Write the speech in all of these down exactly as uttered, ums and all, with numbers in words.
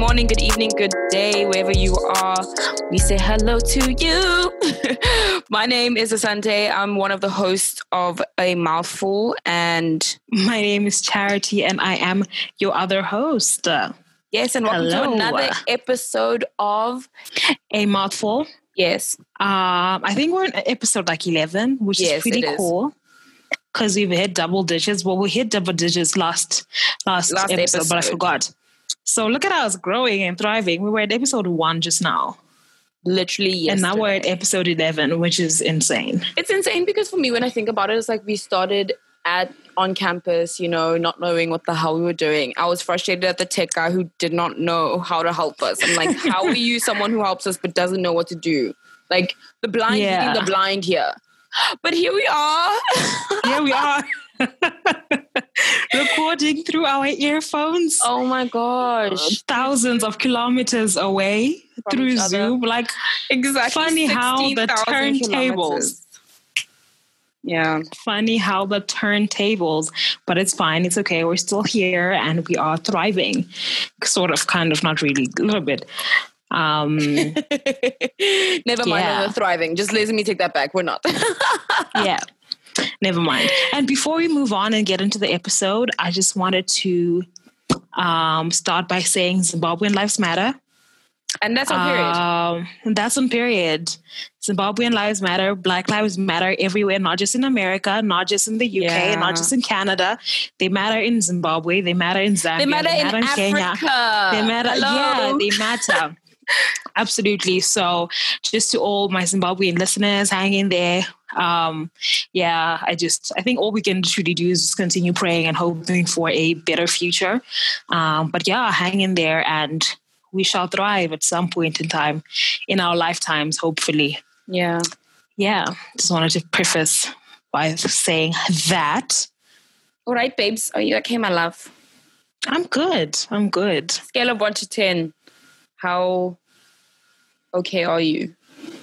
morning, good evening, good day, wherever you are. We say hello to you. My name is Asante. I'm one of the hosts of A Mouthful, and my name is Charity, and I am your other host. Yes, and welcome hello. to another episode of A Mouthful. Yes. Um, I think we're in episode like eleven, which yes, is pretty cool. Because we've hit double digits. Well, we hit double digits last last, last episode, episode, but I forgot. So look at us growing and thriving. We were at episode one just now. Literally yesterday. And now we're at episode eleven, which is insane. It's insane because for me, when I think about it, it's like we started at on campus, you know, not knowing what the hell we were doing. I was frustrated at the tech guy who did not know how to help us. I'm like, how are you someone who helps us but doesn't know what to do? Like the blind yeah. leading the blind here. But here we are. Here we are. Recording through our earphones. Oh my gosh. Thousands of kilometers away From through each Zoom. Like, exactly. Funny how the turntables. Yeah. Funny how the turntables, but it's fine. It's okay. We're still here and we are thriving. Sort of, kind of, not really, a little bit. Um, Never mind, yeah. we're thriving. Just let me take that back. We're not. Yeah. Never mind. And before we move on and get into the episode, I just wanted to um, start by saying Zimbabwean lives matter. And that's on period. Um, that's on period. Zimbabwean lives matter. Black lives matter everywhere, not just in America, not just in the U K, yeah. not just in Canada. They matter in Zimbabwe. They matter in Zambia. They matter, they matter in, in Africa. Kenya. They matter. Hello. Yeah, they matter. Absolutely. So just to all my Zimbabwean listeners, hang in there. Um, yeah, I just, I think all we can truly do is just continue praying and hoping for a better future. Um, but yeah, hang in there and we shall thrive at some point in time in our lifetimes, hopefully. Yeah. Yeah. Just wanted to preface by saying that. All right, babes. Are you okay, my love? I'm good. I'm good. Scale of one to ten. How okay are you?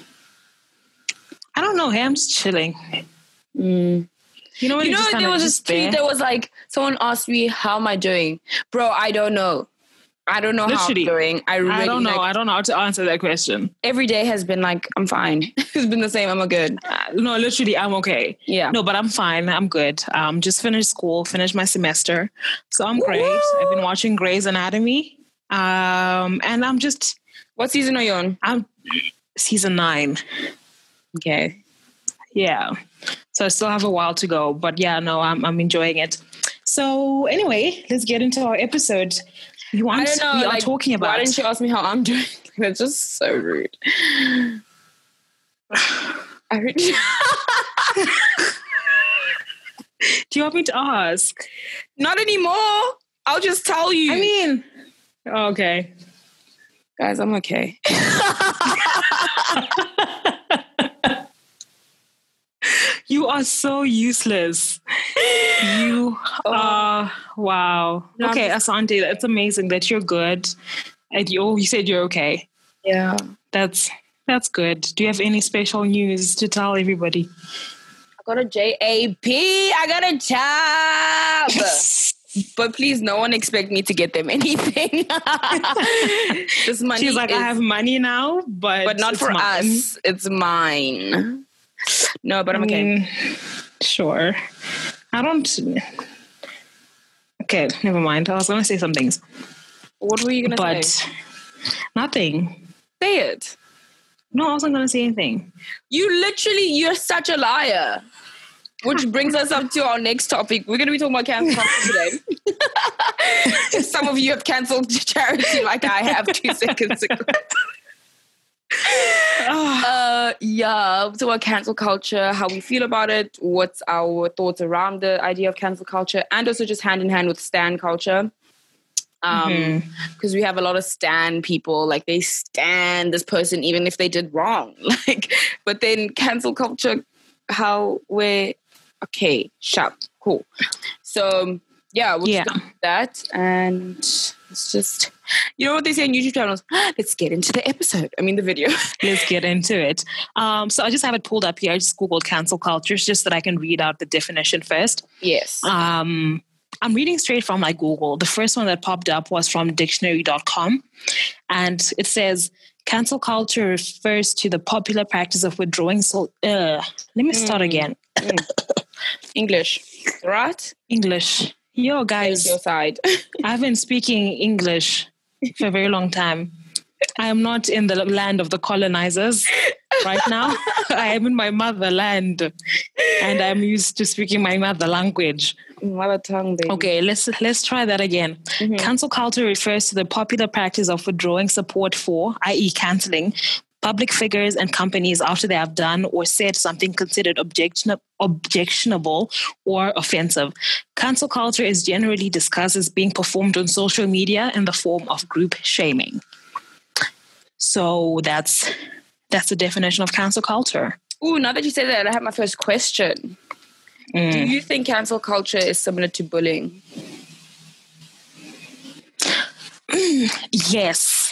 I don't know. Hey, I'm just chilling. Mm. You know, when you know there was a tweet that was like, someone asked me, how am I doing? Bro, I don't know. I don't know Literally. how I'm doing. I really I don't know. Like, I don't know how to answer that question. Every day has been like, I'm fine. It's been the same. I'm good. Uh, no, literally, I'm okay. Yeah. No, but I'm fine. I'm good. Um, just finished school, finished my semester. So I'm great. Woo-hoo! I've been watching Grey's Anatomy. Um, and I'm just... What season are you on? I'm season nine. Okay. Yeah. So I still have a while to go. But yeah, no, I'm I'm enjoying it. So anyway, let's get into our episode. You want, I don't know. We like, are talking about... Why didn't you ask me how I'm doing? That's just so rude. I heard you. Do you want me to ask? Not anymore. I'll just tell you. I mean... Okay. Guys, I'm okay. You are so useless. You are, wow. No, okay, just, Asante, that's amazing that you're good. And you, oh, you said you're okay. Yeah. That's that's good. Do you have any special news to tell everybody? I got a J A P. I got a job. But please, no one expect me to get them anything. This money She's like, is, I have money now, but but not for mine. us. It's mine. No, but I'm I okay. mean, sure. I don't... Okay, never mind. I was going to say some things. What were you going to but say? Nothing. Say it. No, I wasn't going to say anything. You literally, you're such a liar. Which brings us up to our next topic. We're going to be talking about cancel culture today. Some of you have cancelled Charity like I have two seconds ago. uh, yeah, so our cancel culture, how we feel about it, what's our thoughts around the idea of cancel culture, and also just hand in hand with stan culture. Um, mm-hmm. Because we have a lot of stan people, like they stan this person even if they did wrong. Like, but then cancel culture, how we're okay, sharp, cool. So yeah, we'll yeah. just do that, and it's just, you know what they say on YouTube channels? Let's get into the episode. I mean, the video. Let's get into it. Um, so I just have it pulled up here. I just Googled cancel culture just so that I can read out the definition first. Yes. Um, I'm reading straight from like Google. The first one that popped up was from dictionary dot com. And it says, cancel culture refers to the popular practice of withdrawing. So, uh, let me start mm. again. Mm. English, right? English. Yo, guys. Take your side. I've been speaking English for a very long time. I am not in the land of the colonizers right now. I am in my motherland, and I'm used to speaking my mother language. Mother tongue, baby. Okay, let's let's try that again. Mm-hmm. Cancel culture refers to the popular practice of withdrawing support for, that is canceling, public figures and companies after they have done or said something considered objection, objectionable or offensive. Cancel culture is generally discussed as being performed on social media in the form of group shaming. So that's that's the definition of cancel culture. Ooh, now that you say that, I have my first question. Mm. Do you think cancel culture is similar to bullying? Yes.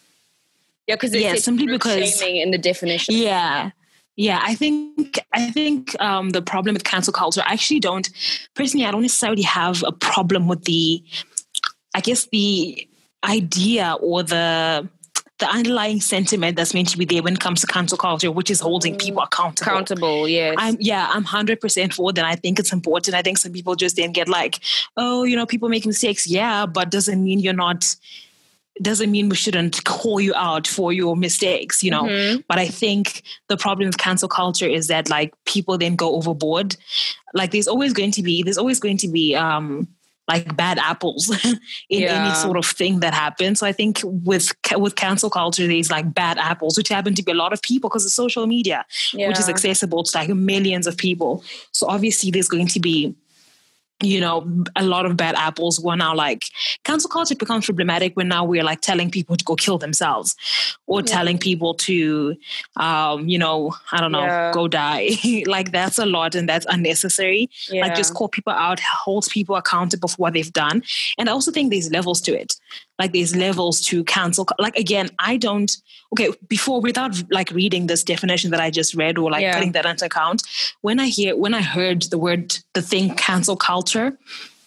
Yeah, because yeah, it's simply because shaming in the definition. Yeah. Yeah, I think I think um, the problem with cancel culture, I actually don't, personally, I don't necessarily have a problem with the, I guess the idea or the the underlying sentiment that's meant to be there when it comes to cancel culture, which is holding people accountable. Accountable, yes. I'm, yeah, I'm one hundred percent for that. I think it's important. I think some people just then get like, oh, you know, people make mistakes. Yeah, but doesn't mean you're not, doesn't mean we shouldn't call you out for your mistakes, you know. Mm-hmm. But I think the problem with cancel culture is that like people then go overboard. Like there's always going to be, there's always going to be, um, like bad apples in yeah. any sort of thing that happens. So I think with with cancel culture, there's like bad apples, which happen to be a lot of people because of social media, yeah. which is accessible to like millions of people. So obviously there's going to be, you know, a lot of bad apples who are now like, cancel culture becomes problematic when now we're like telling people to go kill themselves or yeah. telling people to, um, you know, I don't know, yeah. go die. Like that's a lot and that's unnecessary. Yeah. Like just call people out, hold people accountable for what they've done. And I also think there's levels to it. Like there's levels to cancel. Like, again, I don't, okay, before, without like reading this definition that I just read or like yeah. putting that into account, when I hear, when I heard the word, the thing cancel culture,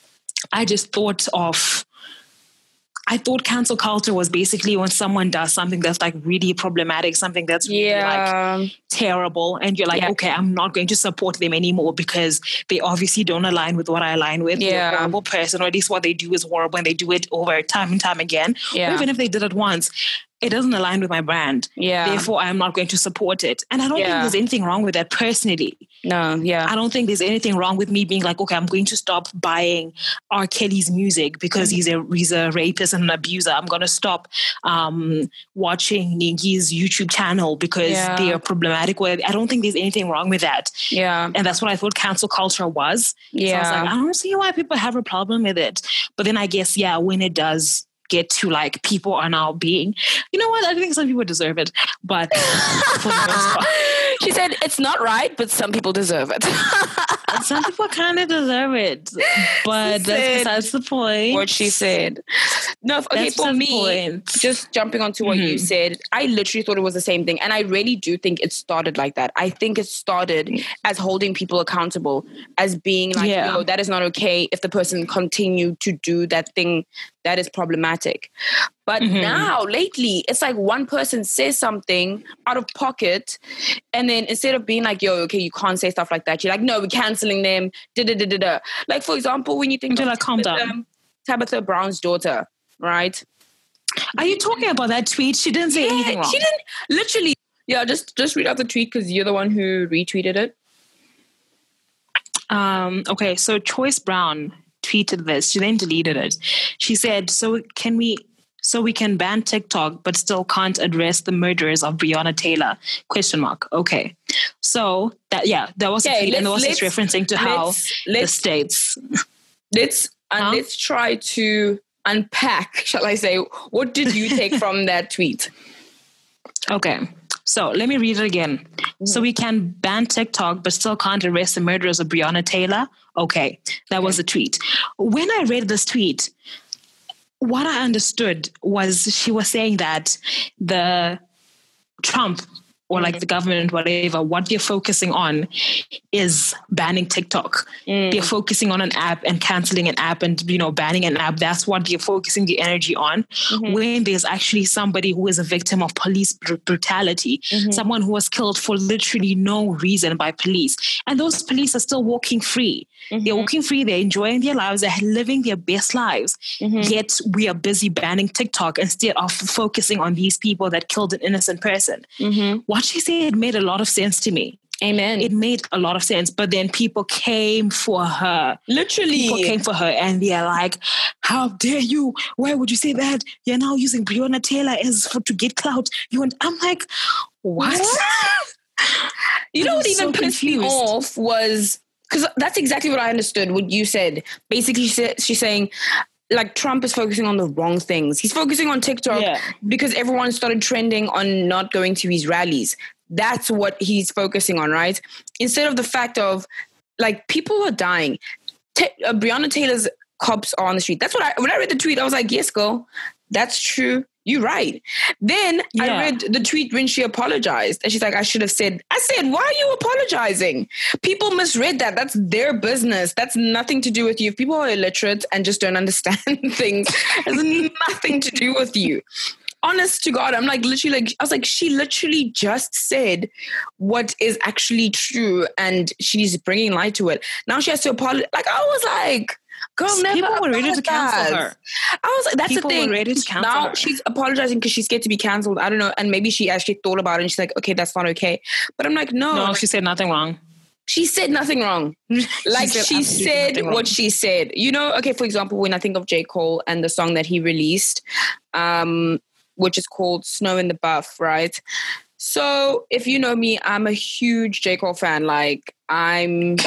I just thought of, I thought cancel culture was basically when someone does something that's like really problematic, something that's really yeah. like terrible. And you're like, yeah. okay, I'm not going to support them anymore because they obviously don't align with what I align with. Yeah. They're a horrible person, or at least what they do is horrible and they do it over time and time again. Yeah. Or even if they did it once, it doesn't align with my brand. Yeah. Therefore, I'm not going to support it. And I don't yeah. think there's anything wrong with that personally. No, yeah. I don't think there's anything wrong with me being like, okay, I'm going to stop buying R. Kelly's music because mm-hmm. he's a he's a rapist and an abuser. I'm going to stop um, watching Ningi's YouTube channel because yeah. they are problematic. I don't think there's anything wrong with that. Yeah. And that's what I thought cancel culture was. Yeah. So I was like, I don't see why people have a problem with it. But then I guess, yeah, when it does get to like people are now being, you know what, I think some people deserve it, but for the most part, she said it's not right, but some people deserve it. Some people kind of deserve it, but that's besides the point. What she said. No, okay, that's for me, point. Just jumping onto what mm-hmm. you said, I literally thought it was the same thing, and I really do think it started like that. I think it started as holding people accountable, as being like, yeah. yo, that is not okay if the person continued to do that thing that is problematic. But mm-hmm. now, lately, it's like one person says something out of pocket, and then instead of being like, yo, okay, you can't say stuff like that, you're like, no, we're canceling them, da-da-da-da-da. Like, for example, when you think Until of like, calm Tabitha, down. Tabitha Brown's daughter, right? Are you talking about that tweet? She didn't say yeah, anything wrong. She didn't, literally. Yeah, just, just read out the tweet because you're the one who retweeted it. Um. Okay, so Choice Brown tweeted this. She then deleted it. She said, so can we... So we can ban TikTok, but still can't address the murderers of Breonna Taylor? Question mark. Okay. So that, yeah, that was okay, a tweet, and also it's referencing to how let's, the states. Let's and huh? let's try to unpack. Shall I say? What did you take from that tweet? Okay. So let me read it again. Mm-hmm. So we can ban TikTok, but still can't arrest the murderers of Breonna Taylor. Okay, that okay. was the tweet. When I read this tweet, what I understood was she was saying that the Trump or like the government, whatever, what they're focusing on is banning TikTok. Mm. They're focusing on an app and canceling an app and, you know, banning an app. That's what they're focusing the energy on. Mm-hmm. When there's actually somebody who is a victim of police br- brutality, mm-hmm. someone who was killed for literally no reason by police. And those police are still walking free. Mm-hmm. They're walking free. They're enjoying their lives. They're living their best lives. Mm-hmm. Yet we are busy banning TikTok instead of focusing on these people that killed an innocent person. Mm-hmm. What she said made a lot of sense to me. Amen. It made a lot of sense. But then people came for her. Literally. People came for her and they're like, how dare you? Why would you say that? You're now using Breonna Taylor as for to get clout. You and I'm like, what? what? You know what even so pissed confused. me off was, because that's exactly what I understood, what you said. Basically, she's saying, like, Trump is focusing on the wrong things. He's focusing on TikTok yeah. because everyone started trending on not going to his rallies. That's what he's focusing on, right? Instead of the fact of, like, people are dying. T- uh, Breonna Taylor's cops are on the street. That's what I, when I read the tweet, I was like, yes, girl, that's true. You're right. Then yeah. I read the tweet when she apologized and she's like, I should have said, I said, why are you apologizing? People misread that. That's their business. That's nothing to do with you. If people are illiterate and just don't understand things, it has nothing to do with you. Honest to God, I'm like literally like, I was like, she literally just said what is actually true and she's bringing light to it. Now she has to apologize. Like, I was like, girl, never. People were ready to cancel her. I was like, that's People the thing. Were ready to cancel now her. She's apologizing because she's scared to be canceled. I don't know. And maybe she actually thought about it and she's like, okay, that's not okay. But I'm like, no. No, like, she said nothing wrong. She said nothing wrong. Like, she said, she said what she said. You know, okay, for example, when I think of J. Cole and the song that he released, um, which is called Snow in the Buff, right? So if you know me, I'm a huge J. Cole fan. Like, I'm...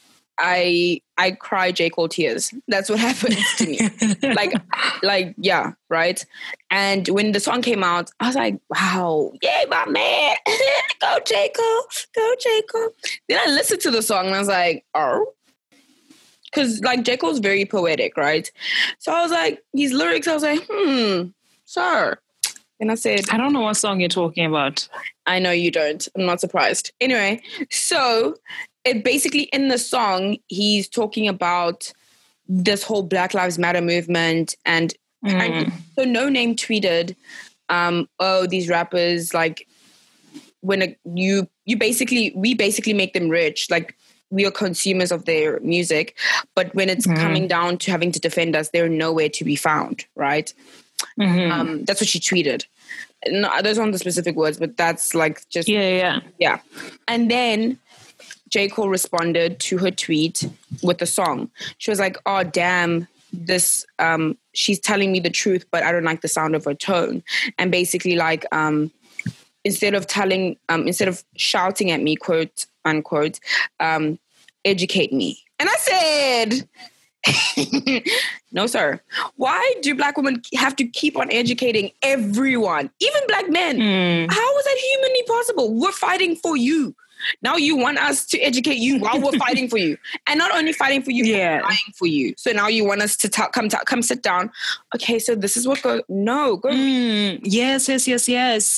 I I cry J. Cole tears. That's what happens to me. like, like, yeah, right? And when the song came out, I was like, wow, yay, my man. Go J. Cole, go J. Cole. Then I listened to the song and I was like, oh. Because, like, J. Cole's very poetic, right? So I was like, his lyrics, I was like, hmm, sir. And I said, I don't know what song you're talking about. I know you don't. I'm not surprised. Anyway, so... It basically in the song, he's talking about this whole Black Lives Matter movement. And, mm. and so No Name tweeted, um, oh, these rappers, like, when a, you, you basically, we basically make them rich. Like, we are consumers of their music. But when it's mm. coming down to having to defend us, they're nowhere to be found, right? Mm-hmm. Um, that's what she tweeted. No, those aren't the specific words, but that's like just... Yeah, yeah. Yeah. And then... J. Cole responded to her tweet with a song. She was like, oh, damn, this, um, she's telling me the truth, but I don't like the sound of her tone. And basically like, um, instead of telling, um, instead of shouting at me, quote, unquote, um, educate me. And I said, no, sir. Why do Black women have to keep on educating everyone, even Black men? Mm. How is that humanly possible? We're fighting for you. Now you want us to educate you while we're fighting for you. And not only fighting for you, yeah. but fighting for you. So now you want us to ta- come ta- come sit down. Okay, so this is what go... No, go... Mm, yes, yes, yes, yes.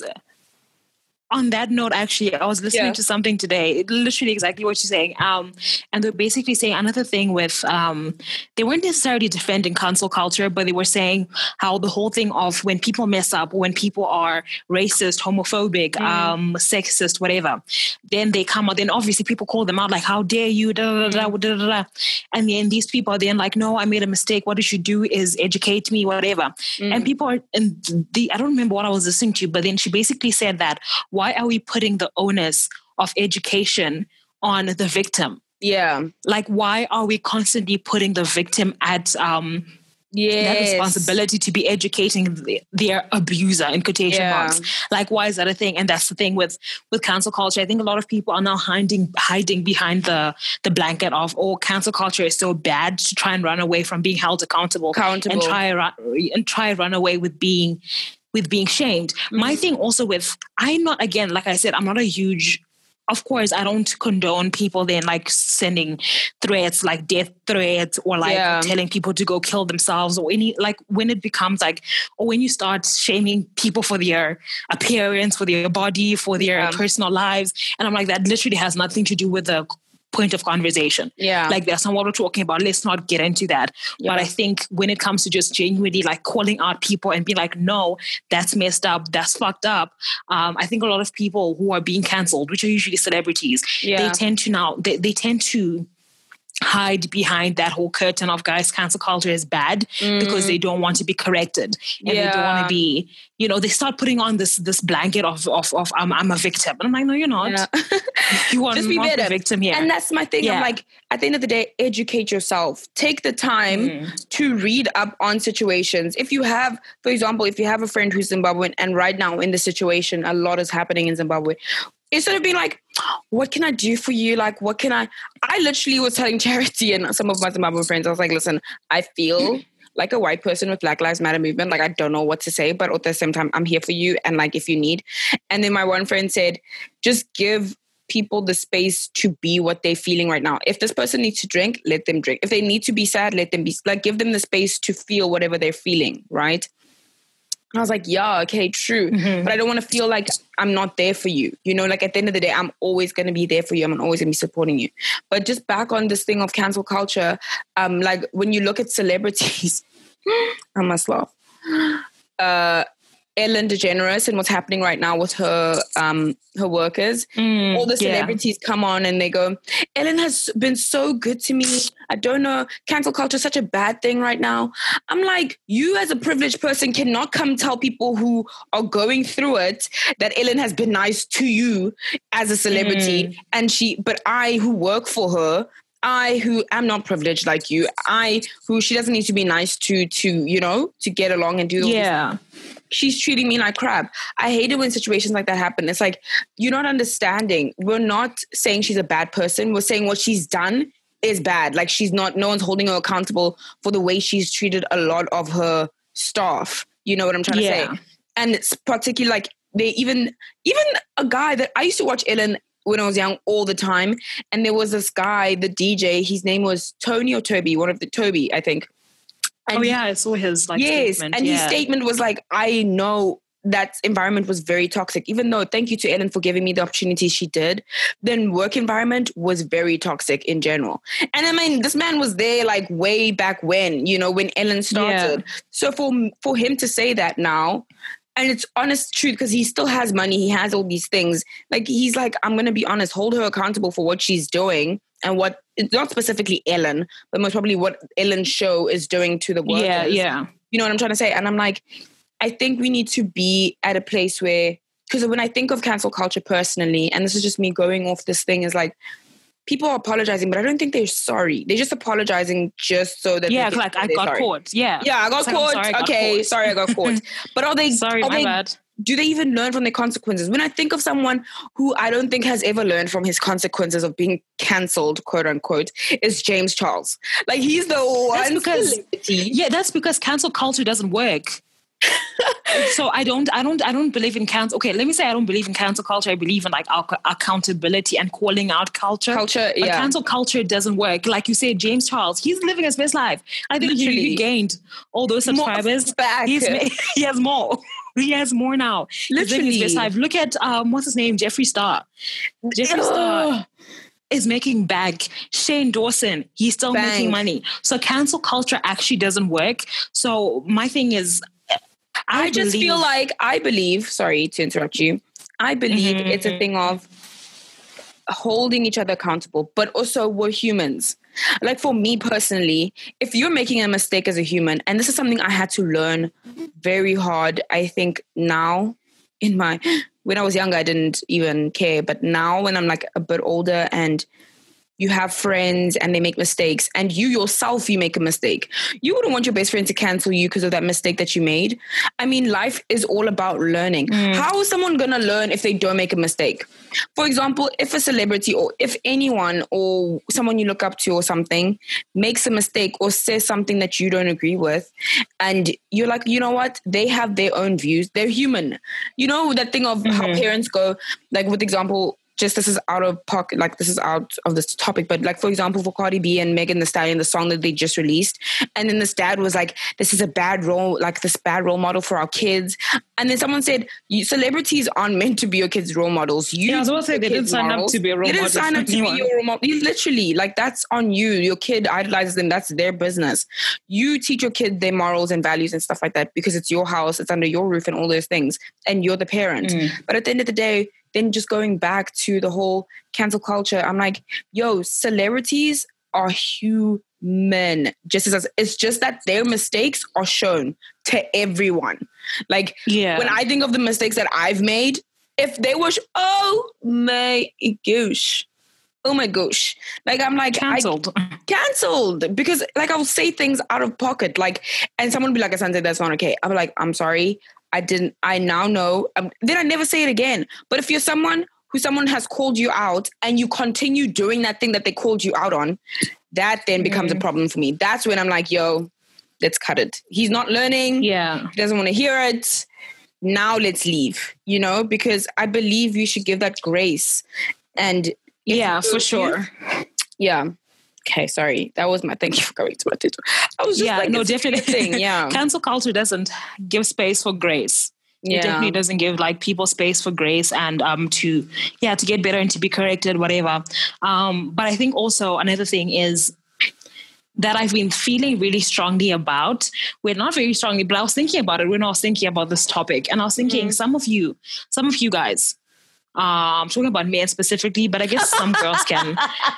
On that note, actually, I was listening yeah. to something today, literally exactly what you're saying. Um, and they're basically saying another thing with, um, they weren't necessarily defending cancel culture, but they were saying how the whole thing of when people mess up, when people are racist, homophobic, mm. um, sexist, whatever, then they come out, then obviously people call them out like, how dare you, da, da, da, da, da, da. And then these people are then like, no, I made a mistake. What you should do is educate me, whatever. Mm. And people are, and the, I don't remember what I was listening to, but then she basically said that, why are we putting the onus of education on the victim? Yeah. Like, why are we constantly putting the victim at um, yes. that responsibility to be educating the, their abuser in quotation yeah. marks? Like, why is that a thing? And that's the thing with, with cancel culture. I think a lot of people are now hiding hiding behind the, the blanket of, oh, cancel culture is so bad, to try and run away from being held accountable, accountable. and try and try run away with being with being shamed. Mm-hmm. My thing also with, I'm not, again, like I said, I'm not a huge of course, I don't condone people then like sending threats, like death threats, or like Yeah. telling people to go kill themselves, or any, like when it becomes like, or when you start shaming people for their appearance, for their body, for their Yeah. personal lives. And I'm like, that literally has nothing to do with the point of conversation. Yeah. Like that's not what we're talking about. Let's not get into that. Yeah. But I think when it comes to just genuinely like calling out people and being like, no, that's messed up, that's fucked up. Um, I think a lot of people who are being cancelled, which are usually celebrities, Yeah. they tend to now, they, they tend to hide behind that whole curtain of, guys, cancel culture is bad Mm. because they don't want to be corrected, and they don't want Yeah. to be, you know, they start putting on this this blanket of of, of I'm, I'm a victim. And I'm like, no, you're not. Yeah. You are Just be not better. the victim here. And that's my thing. Yeah. I'm like, at the end of the day, educate yourself. Take the time Mm. to read up on situations. If you have, for example, if you have a friend who's Zimbabwean and right now in the situation, a lot is happening in Zimbabwe. Instead of being like, what can I do for you? Like, what can I? I literally was telling Charity and some of my Zimbabwean friends, I was like, listen, I feel like a white person with Black Lives Matter movement. Like, I don't know what to say, but at the same time, I'm here for you. And like, if you need. And then my one friend said, just give people the space to be what they're feeling right now. If this person needs to drink, let them drink. If they need to be sad, let them be, like, give them the space to feel whatever they're feeling, right? And I was like, yeah, okay, true. Mhm. But I don't want to feel like I'm not there for you. You know, like at the end of the day, I'm always going to be there for you. I'm always going to be supporting you. But just back on this thing of cancel culture, um, like when you look at celebrities, I must laugh. Uh, Ellen DeGeneres and what's happening right now with her um, her workers. Mm, All the yeah. celebrities come on and they go, Ellen has been so good to me. I don't know. Cancel culture is such a bad thing right now. I'm like, you as a privileged person cannot come tell people who are going through it that Ellen has been nice to you as a celebrity. Mm. And she, but I who work for her, I who am not privileged like you, I who she doesn't need to be nice to, to, you know, to get along and do all Yeah. these she's treating me like crap. I hate it when situations like that happen. It's like, you're not understanding. We're not saying she's a bad person. We're saying what she's done is bad. Like she's not, no one's holding her accountable for the way she's treated a lot of her staff. You know what I'm trying Yeah. to say? And it's particularly like they even, even a guy that I used to watch Ellen when I was young all the time. And there was this guy, the D J, his name was Tony or Toby, one of the Toby, I think. And oh yeah, I saw his like yes, statement. and yeah. his statement was like, I know that environment was very toxic, even though thank you to Ellen for giving me the opportunity she did. Then work environment was very toxic in general. And I mean, this man was there like way back when, you know, when Ellen started. Yeah. So for, for him to say that now, and it's honest truth because he still has money, he has all these things. Like he's like, I'm going to be honest, hold her accountable for what she's doing and what, it's not specifically Ellen, but most probably what Ellen's show is doing to the workers. Yeah, yeah. You know what I'm trying to say? And I'm like, I think we need to be at a place where, because when I think of cancel culture personally, and this is just me going off this thing, is like, people are apologizing, but I don't think they're sorry. They're just apologizing just so that Yeah, they like I they're got sorry. caught. Yeah. Yeah, I got It's like, caught. I'm sorry, I got okay, caught. sorry, I got caught. But are they? Sorry, are my they, bad. Do they even learn from their consequences? When I think of someone who I don't think has ever learned from his consequences of being cancelled, quote unquote, is James Charles. Like he's the one. That's because celebrity. yeah, that's because cancel culture doesn't work. So I don't, I don't, I don't believe in cancel. Okay, let me say I don't believe in cancel culture. I believe in like ac- accountability and calling out culture. Culture, but yeah. cancel culture doesn't work. Like you said, James Charles, he's living his best life. I think he, Literally. he gained all those More subscribers. back. He's ma- he has more. He has more now. He's living his best Literally. life. Look at um, what's his name, Jeffree Star. Jeffree Ugh. Star is making back. Shane Dawson, he's still Bank. making money. So cancel culture actually doesn't work. So my thing is, I, I just believe- feel like I believe, sorry to interrupt you. I believe Mhm, it's a mhm. thing of holding each other accountable, but also we're humans. Like for me personally, if you're making a mistake as a human, and this is something I had to learn very hard, I think now in my, when I was younger, I didn't even care. But now when I'm like a bit older and you have friends and they make mistakes and you yourself, you make a mistake. You wouldn't want your best friend to cancel you because of that mistake that you made. I mean, life is all about learning. Mm. How is someone going to learn if they don't make a mistake? For example, if a celebrity or if anyone or someone you look up to or something makes a mistake or says something that you don't agree with, and you're like, you know what? They have their own views. They're human. You know, that thing of how Mhm. parents go, like with example, just this is out of pocket, like this is out of this topic, but like, for example, for Cardi B and Megan Thee Stallion, the song that they just released, and then this dad was like, this is a bad role, like this bad role model for our kids. And then someone said, you, celebrities aren't meant to be your kids' role models. You yeah, I was about to say, they didn't sign morals. up to be a role model. They didn't model sign up to anyone. be your role model. You literally, like, that's on you. Your kid idolizes them. That's their business. You teach your kid their morals and values and stuff like that because it's your house, it's under your roof and all those things. And you're the parent. Mm. But at the end of the day, then just going back to the whole cancel culture, I'm like, yo, celebrities are human. Just as it's just that their mistakes are shown to everyone. Like, yeah. when I think of the mistakes that I've made, if they were, sh- oh my gosh. Oh my gosh. Like, I'm like, cancelled. I, cancelled. Because, like, I'll say things out of pocket. Like, and someone will be like, Asante, that's not okay. I'm like, I'm sorry. I didn't, I now know. Um, then I never say it again. But if you're someone who someone has called you out and you continue doing that thing that they called you out on, that then becomes mm. a problem for me. That's when I'm like, yo, let's cut it. He's not learning. Yeah. He doesn't want to hear it. Now let's leave, you know, because I believe you should give that grace. And yeah, for sure. Yeah. Okay, sorry. That was my thank you for going to my Twitter. I was just yeah, like, no, it's definitely. Thing. Yeah. Cancel culture doesn't give space for grace. Yeah. It definitely doesn't give like people space for grace and um to yeah to get better and to be corrected, whatever. Um, but I think also another thing is that I've been feeling really strongly about. Well, not very strongly, but I was thinking about it when I was thinking about this topic, and I was thinking mm. some of you, some of you guys. Uh, I'm talking about men specifically, but I guess some girls can.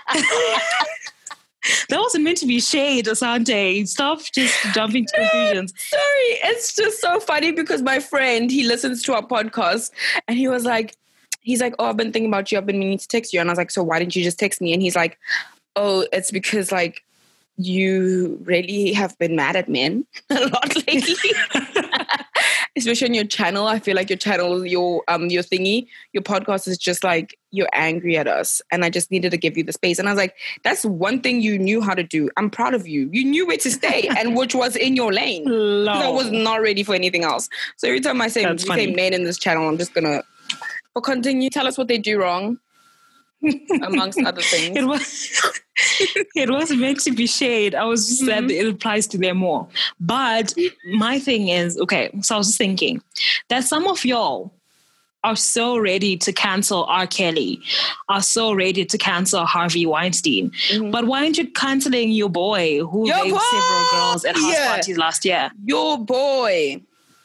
That wasn't meant to be shade, Asante. Stop just jumping to conclusions. Sorry, it's just so funny because my friend, he listens to our podcast and he was like, he's like, oh, I've been thinking about you. I've been meaning to text you. And I was like, so why didn't you just text me? And he's like, oh, it's because like you really have been mad at men a lot lately. Especially on your channel. I feel like your channel, your um, your thingy, your podcast is just like, you're angry at us. And I just needed to give you the space. And I was like, that's one thing you knew how to do. I'm proud of you. You knew where to stay and which was in your lane. Because I was not ready for anything else. So every time I say, you say men in this channel, I'm just going to but continue. Tell us what they do wrong. Amongst other things. It was it was meant to be shade. I was just mm-hmm. that it applies to them more. But my thing is, okay, so I was just thinking that some of y'all are so ready to cancel R. Kelly, are so ready to cancel Harvey Weinstein. Mm-hmm. But why aren't you canceling your boy who your raped boy! several girls at house yeah. parties last year? Your boy.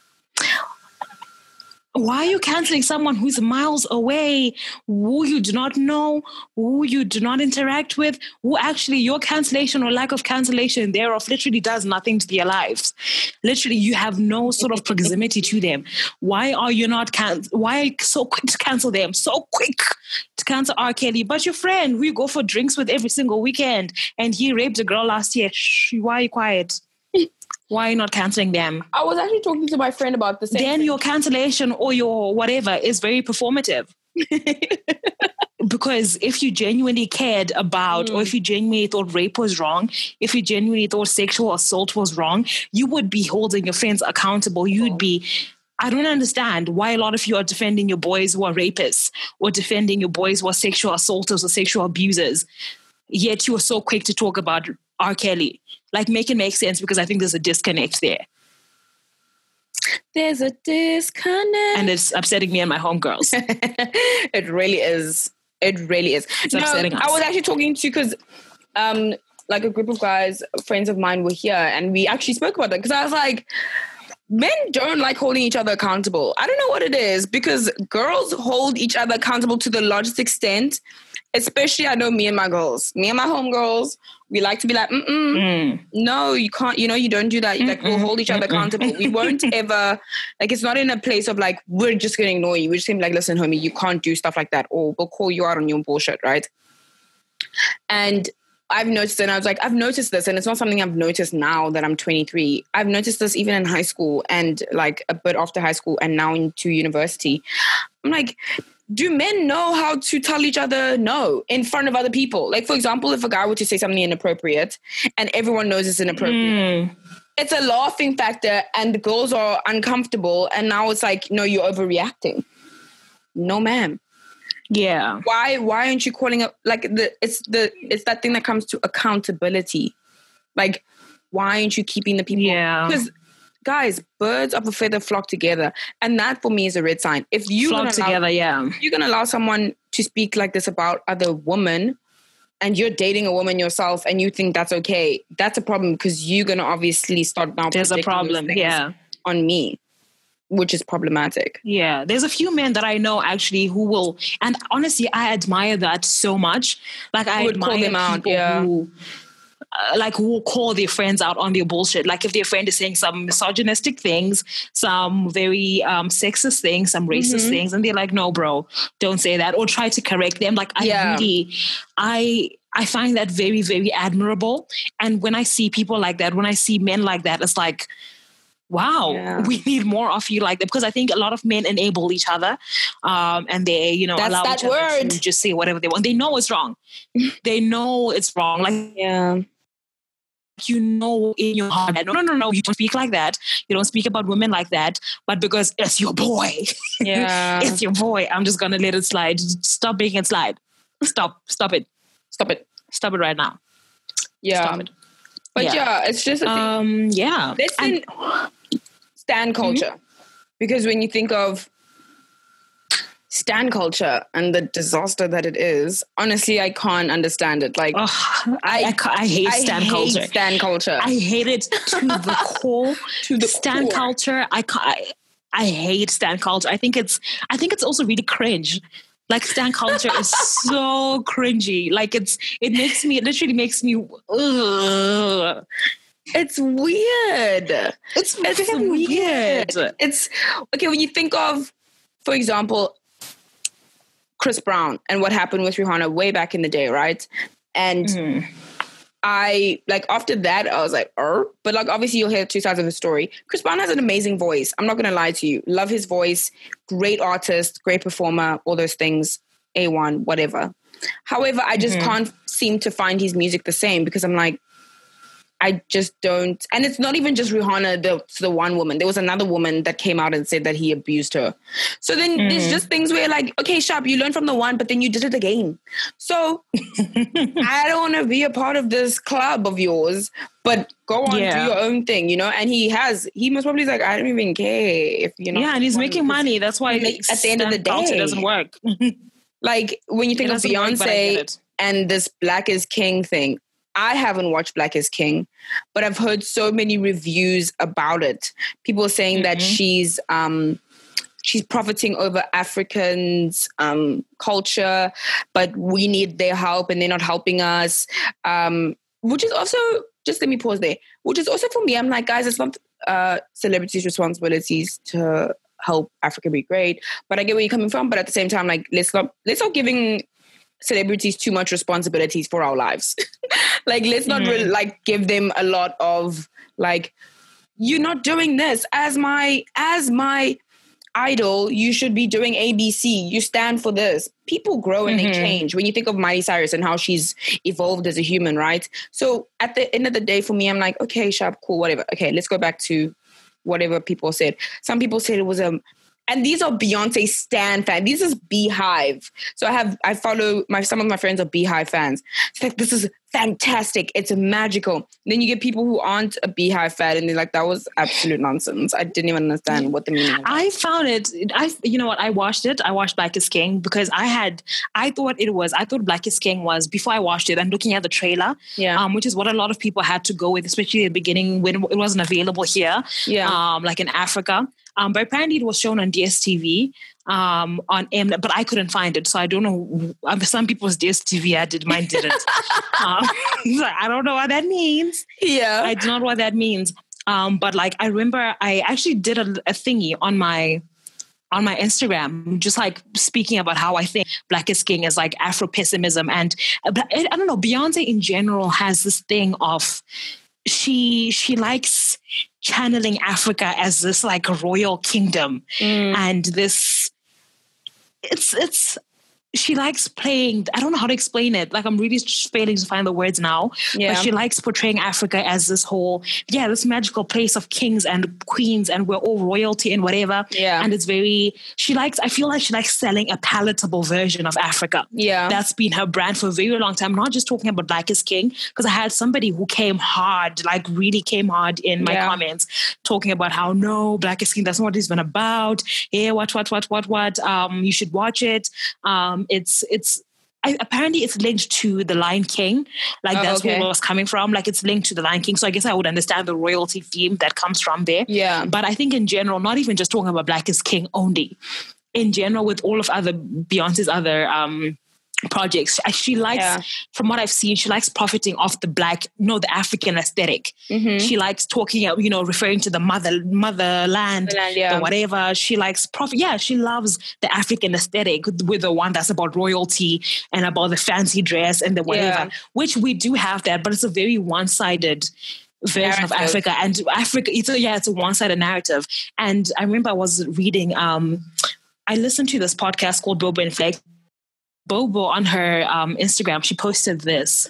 Why are you canceling someone who's miles away, who you do not know, who you do not interact with, who actually your cancellation or lack of cancellation thereof literally does nothing to their lives? Literally, you have no sort of proximity to them. Why are you not can? Why are you so quick to cancel them? So quick to cancel R. Kelly, but your friend who you go for drinks with every single weekend and he raped a girl last year. Shh, why are you quiet? Why are you not cancelling them? I was actually talking to my friend about the same Then thing. Your cancellation or your whatever is very performative. Because if you genuinely cared about, mm. or if you genuinely thought rape was wrong, if you genuinely thought sexual assault was wrong, you would be holding your friends accountable. You'd oh. be... I don't understand why a lot of you are defending your boys who are rapists or defending your boys who are sexual assaulters or sexual abusers, yet you are so quick to talk about R. Kelly. Like, make it make sense, because I think there's a disconnect there. There's a disconnect. And it's upsetting me and my homegirls. It really is. It really is. It's no, upsetting us. I was actually talking to, because um, like a group of guys, friends of mine were here, and we actually spoke about that, because I was like, men don't like holding each other accountable. I don't know what it is, because girls hold each other accountable to the largest extent. Especially, I know me and my girls, me and my homegirls, we like to be like, mm-mm, mm. no, you can't, you know, you don't do that. Like, we'll hold each other accountable. We won't ever, like, it's not in a place of like, we're just going to ignore you. We're just going to be like, listen, homie, you can't do stuff like that. Or we'll call you out on your bullshit, right? And I've noticed, and I was like, I've noticed this, and it's not something I've noticed now that I'm twenty-three. I've noticed this even in high school and like a bit after high school and now into university. I'm like, do men know how to tell each other no in front of other people? Like, for example, if a guy were to say something inappropriate and everyone knows it's inappropriate, mm. it's a laughing factor and the girls are uncomfortable. And now it's like, no, you're overreacting. No, ma'am. Yeah. Why why aren't you calling up like the it's the it's that thing that comes to accountability. Like, why aren't you keeping the people? Yeah. Because guys, birds of a feather flock together. And that for me is a red sign. If you flock together, yeah. You're gonna allow someone to speak like this about other women and you're dating a woman yourself and you think that's okay, that's a problem because you're gonna obviously start now. There's a problem, yeah. On me. Which is problematic. Yeah. There's a few men that I know actually who will, and honestly, I admire that so much. Like I would admire call them people out, yeah. who, uh, like who will call their friends out on their bullshit. Like if their friend is saying some misogynistic things, some very um, sexist things, some racist mm-hmm. things, and they're like, no, bro, don't say that, or try to correct them. Like I yeah. really, I, I find that very, very admirable. And when I see people like that, when I see men like that, it's like, wow, yeah. we need more of you like that, because I think a lot of men enable each other um, and they, you know, That's allow that each word. other to just say whatever they want. They know it's wrong. They know it's wrong. Like, yeah. you know in your heart, no, no, no, no, you don't speak like that. You don't speak about women like that. But because it's your boy, yeah, it's your boy, I'm just going to let it slide. Stop making it slide. Stop, stop it. Stop it. Stop it right now. Yeah. Stop it. But yeah, yeah it's just a thing. Um, yeah. Listen, stan culture. Mm-hmm. Because when you think of stan culture and the disaster that it is, honestly, I can't understand it. Like, oh, I, I, I hate I stan hate culture. Stan culture. I hate it to the core. to the stan core. culture. I, I I hate stan culture. I think it's I think it's also really cringe. Like stan culture is so cringy. Like it's it makes me it literally makes me ugh. It's weird. It's, it's weird. weird. It's okay when you think of, for example, Chris Brown and what happened with Rihanna way back in the day, right? And mm. I, like, after that, I was like, er, but like, obviously you'll hear two sides of the story. Chris Brown has an amazing voice. I'm not going to lie to you. Love his voice. Great artist, great performer, all those things. A one, whatever. However, I just mm-hmm. can't seem to find his music the same because I'm like, I just don't. And it's not even just Rihanna, the, the one woman. There was another woman that came out and said that he abused her. So then mm. there's just things where like, okay, Sharp, you learned from the one, but then you did it again. So I don't want to be a part of this club of yours, but go on, yeah. do your own thing, you know? And he has, he most probably like, I don't even care if you're not. Yeah, and he's making money. That's why like, at the end of the day, it doesn't work. Like when you think of Beyonce work, and this Black is King thing, I haven't watched Black is King, but I've heard so many reviews about it. People saying mm-hmm. that she's um, she's profiting over Africans' um, culture, but we need their help and they're not helping us. Um, which is also, just let me pause there, which is also for me, I'm like, guys, it's not uh, celebrities' responsibilities to help Africa be great, but I get where you're coming from. But at the same time, like, let's not, let's not giving celebrities too much responsibilities for our lives. Like, let's not mm-hmm. really, like, give them a lot of like, you're not doing this as my as my idol, you should be doing A B C, you stand for this. People grow and mm-hmm. they change. When you think of Miley Cyrus and how she's evolved as a human, right? So at the end of the day, for me, I'm like, okay, Sharp, cool, whatever. Okay, let's go back to whatever people said. Some people said it was a And these are Beyonce stan fans. This is Beehive. So I have, I follow my, some of my friends are Beehive fans. It's like, this is fantastic. It's magical. And then you get people who aren't a Beehive fan and they're like, that was absolute nonsense. I didn't even understand what the meaning was. I found it, I, you know what, I watched it. I watched Black is King because I had, I thought it was, I thought Black is King was, before I watched it, I'm looking at the trailer, yeah. um, which is what a lot of people had to go with, especially at the beginning when it wasn't available here, yeah. um, like in Africa. Um, but apparently it was shown on D S T V, um, on M, but I couldn't find it. So I don't know. Um, some people's D S T V I did, mine didn't. um, so I don't know what that means. Yeah. I don't know what that means. Um, but like, I remember I actually did a, a thingy on my, on my Instagram, just like speaking about how I think Black is King is like Afro-pessimism. And uh, I don't know, Beyonce in general has this thing of, she, she likes channeling Africa as this like royal kingdom mm. and this, it's, it's, she likes playing, I don't know how to explain it. Like, I'm really failing to find the words now. Yeah. But she likes portraying Africa as this whole, yeah, this magical place of kings and queens, and we're all royalty and whatever. Yeah. And it's very, she likes, I feel like she likes selling a palatable version of Africa. Yeah. That's been her brand for a very long time. I'm not just talking about Black is King, because I had somebody who came hard, like really came hard in my Yeah. comments, talking about how, no, Black is King, that's not what it's been about. Yeah, what, what, what, what, what? Um, you should watch it. Um, It's it's I, apparently it's linked to the Lion King. Like, Oh, that's okay. where it was coming from. Like, it's linked to the Lion King. So I guess I would understand the royalty theme that comes from there. Yeah. But I think in general, not even just talking about Black is King only. In general, with all of other Beyonce's other um, projects, she likes, Yeah. from what I've seen, she likes profiting off the Black, no, the African aesthetic. Mm-hmm. She likes talking, you know, referring to the mother motherland, Motherland, yeah. the whatever. She likes profit. Yeah, she loves the African aesthetic, with the one that's about royalty and about the fancy dress and the whatever, Yeah. which we do have that, but it's a very one-sided version of Narrative. Africa. And Africa, it's a, yeah, it's a one-sided narrative. And I remember I was reading, um, I listened to this podcast called Bobo and Flex. Bobo, on her um, Instagram, she posted this.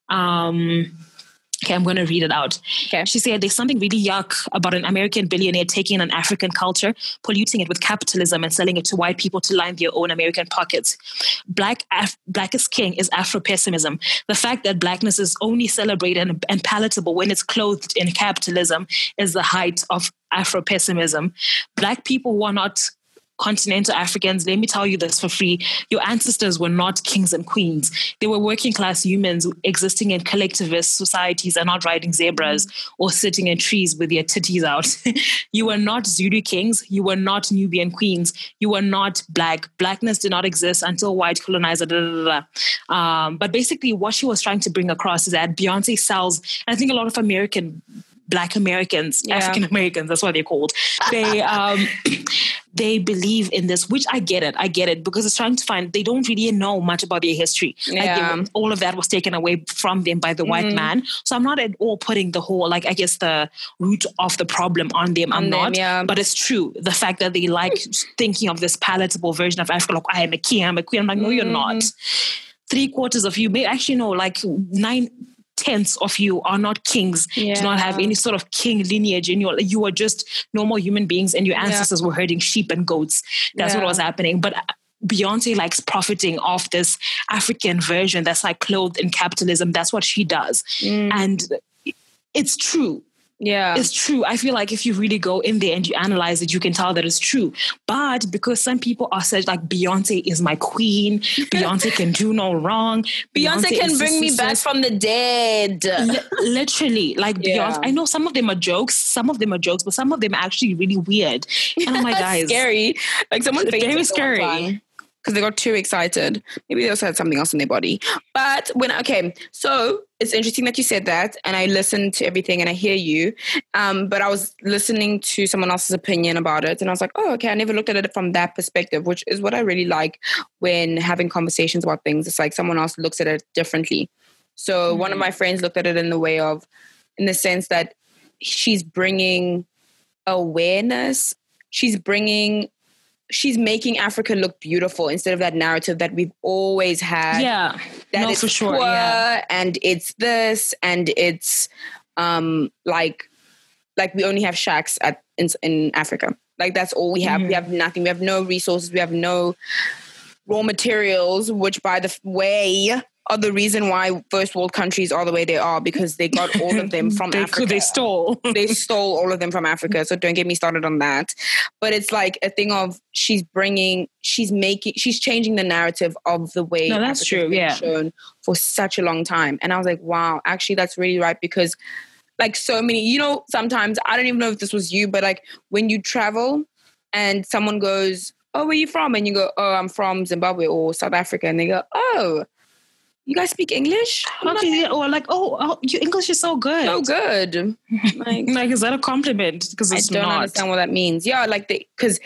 Um, okay, I'm going to read it out. Okay. She said, there's something really yuck about an American billionaire taking an African culture, polluting it with capitalism, and selling it to white people to line their own American pockets. Black Af- Black is King is Afro-pessimism. The fact that Blackness is only celebrated and, and palatable when it's clothed in capitalism is the height of Afro-pessimism. Black people who are not continental Africans, let me tell you this for free. Your ancestors were not kings and queens. They were working class humans existing in collectivist societies and not riding zebras mm. or sitting in trees with their titties out. You were not Zulu kings. You were not Nubian queens. You were not Black. Blackness did not exist until white colonizer. Da, da, da, da. Um, but basically what she was trying to bring across is that Beyonce sells, and I think a lot of American Black Americans, Yeah. African Americans, that's what they're called. They um, they believe in this, which I get it. I get it, because it's trying to find, they don't really know much about their history. Like, Yeah. they were, all of that was taken away from them by the Mhm. white man. So I'm not at all putting the whole, like, I guess the root of the problem on them. On I'm them, not. yeah. But it's true. The fact that they like thinking of this palatable version of Africa, like, I am a king, I'm a queen. I'm like, no, you're not. Three quarters of you, may actually no, like nine tenths of you are not kings, Yeah. do not have any sort of king lineage in your, you are just normal human beings, and your ancestors were herding sheep and goats. That's Yeah. what was happening. But Beyonce likes profiting off this African version that's like clothed in capitalism. That's what she does. Mm. And it's true. Yeah. It's true. I feel like if you really go in there and you analyze it, you can tell that it's true. But because some people are such like, Beyonce is my queen, Beyonce can do no wrong. Beyonce can is bring this, me this, back this. from the dead. Li- literally, like Yeah. Beyonce. I know some of them are jokes, some of them are jokes, but some of them are actually really weird. And I'm like, guys, Scary. Like someone It's fainted very the one scary. time because they got too excited. Maybe they also had something else in their body. But when, okay, so it's interesting that you said that, and I listened to everything and I hear you. Um, but I was listening to someone else's opinion about it, and I was like, oh, okay, I never looked at it from that perspective, which is what I really like when having conversations about things. It's like someone else looks at it differently. So Mm-hmm. one of my friends looked at it in the way of, in the sense that she's bringing awareness. She's bringing she's making Africa look beautiful instead of that narrative that we've always had. Yeah, that no, it's for sure. poor Yeah, and it's this and it's um like like we only have shacks at in, in Africa. Like that's all we have. Mhm. We have nothing. We have no resources. We have no raw materials, which by the f- way are the reason why first world countries are the way they are, because they got all of them from they, Africa. They stole. They stole all of them from Africa. So don't get me started on that. But it's like a thing of she's bringing, she's making, she's changing the narrative of the way No, that's Africa's true, been yeah. shown for such a long time. And I was like, wow, actually that's really right, because like so many, you know, sometimes I don't even know if this was you, but like when you travel and someone goes, oh, where are you from? And you go, oh, I'm from Zimbabwe or South Africa. And they go, oh, you guys speak English? I'm Okay, like, yeah, or like, oh, oh, your English is so good. so good. Like, Like, is that a compliment? Because I it's don't not. understand what that means. Yeah, like the because,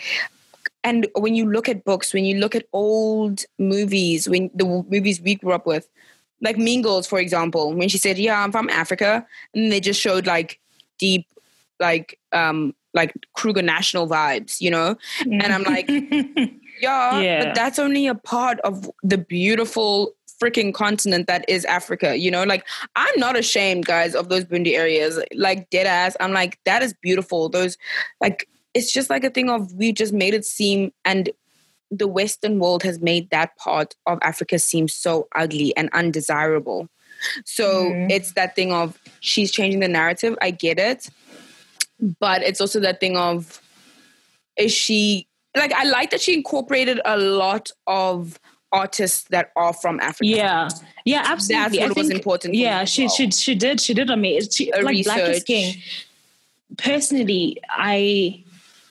and when you look at books, when you look at old movies, when the w- movies we grew up with, like Mean Girls, for example, when she said, "Yeah, I'm from Africa," and they just showed like deep, like um, like Kruger National vibes, you know, and I'm like, Yeah, Yeah. but that's only a part of the beautiful freaking continent that is Africa. You know, like I'm not ashamed, guys, of those Bundi areas. Like dead ass, I'm like, that is beautiful. Those, like, it's just like a thing of we just made it seem, and the Western world has made that part of Africa seem so ugly and undesirable. So Mm. it's that thing of she's changing the narrative. I get it. But it's also that thing of, is she, like, I like that she incorporated a lot of artists that are from Africa. Yeah, yeah, absolutely. That's what I was think, important. Yeah, well. she she she did she did amazing. She, A like Black is research. King. Personally, I.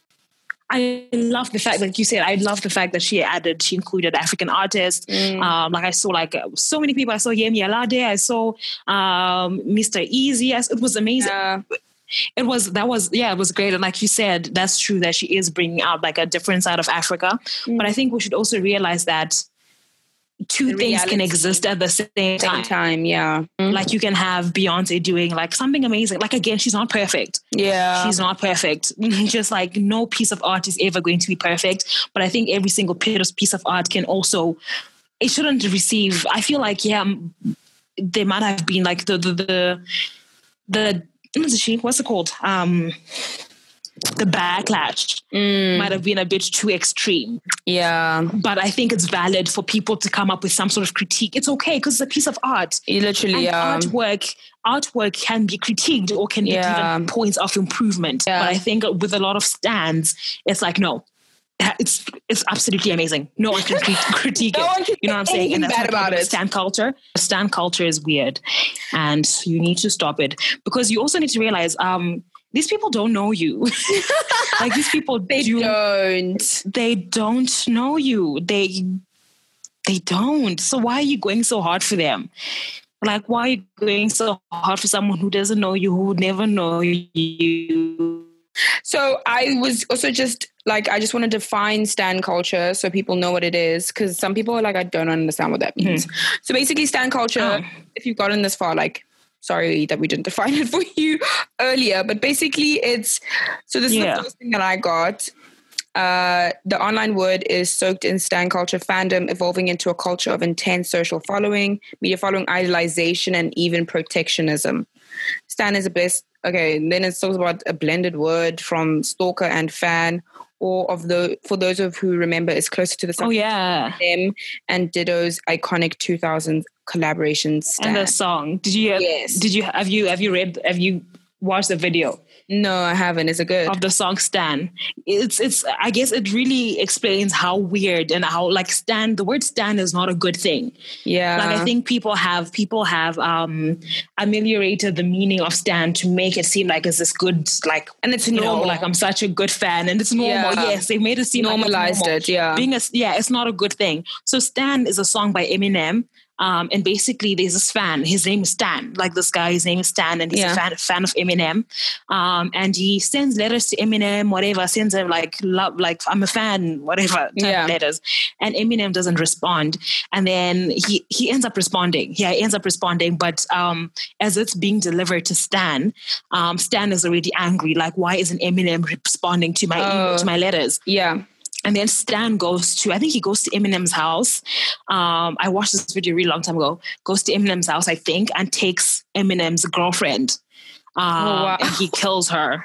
I love the fact, like you said, I love the fact that she added, she included African artists. Mm. Um, like I saw like so many people. I saw Yemi Alade. I saw um, Mister Easy. It was amazing. Yeah. It was, that was, yeah, it was great. And like you said, that's true that she is bringing out like a different side of Africa. Mm. But I think we should also realize that two The things reality. can exist at the same time. Same time, yeah. Like you can have Beyonce doing like something amazing. Like again, she's not perfect. Yeah. She's not perfect. Just like no piece of art is ever going to be perfect. But I think every single piece of art can also, it shouldn't receive, I feel like, yeah, there might have been like the, the, the, the what's it, what's it called? Um, the backlash Mm. might have been a bit too extreme. Yeah. But I think it's valid for people to come up with some sort of critique. It's okay because it's a piece of art. You literally, and yeah. artwork, artwork can be critiqued or can be Yeah. given points of improvement. Yeah. But I think with a lot of stands, it's like, no, it's it's absolutely amazing. No one can crit- critique No it. one can You know what I'm say saying? And anything that's bad not part about of the it. stand culture. Stand culture is weird, and you need to stop it because you also need to realize um, these people don't know you. Like these people They do, don't. they don't know you. They they don't. So why are you going so hard for them? Like, why are you going so hard for someone who doesn't know you, who would never know you? So I was also just like, I just want to define stan culture so people know what it is, because some people are like, I don't understand what that means. Mm-hmm. So basically stan culture, oh. if you've gotten this far, like, sorry that we didn't define it for you earlier, but basically it's, so this yeah. is the first thing that I got. Uh, the online word is soaked in stan culture fandom, evolving into a culture of intense social following, media following, idolization, and even protectionism. Stan is a best, okay, and then it talks about a blended word from stalker and fan, or of the, for those of who remember, is closer to the oh yeah them and Ditto's iconic two thousands collaboration Stan. And the song. Did you? Yes. Did you have you have you read have you watched the video? No, I haven't. Is it good? Of the song Stan. It's, it's, I guess it really explains how weird and how like Stan, the word Stan is not a good thing. Yeah. Like I think people have, people have um, ameliorated the meaning of Stan to make it seem like it's this good, like, and it's normal. Know, like I'm such a good fan and it's normal. Yeah. Yes. They made it seem normalized like it. Yeah. Being a, yeah, it's not a good thing. So Stan is a song by Eminem. Um, and basically there's this fan, his name is Stan, like this guy, his name is Stan, and he's yeah. a fan, fan of Eminem. Um, and he sends letters to Eminem, whatever, sends him like, love, like I'm a fan, whatever, yeah. letters. And Eminem doesn't respond. And then he, he ends up responding. Yeah, he ends up responding. But um, as it's being delivered to Stan, um, Stan is already angry. Like, why isn't Eminem responding to my oh. email, to my letters? Yeah. And then Stan goes to, I think he goes to Eminem's house. Um, I watched this video a really long time ago. Goes to Eminem's house, I think, and takes Eminem's girlfriend. Um, oh, wow. And he kills her.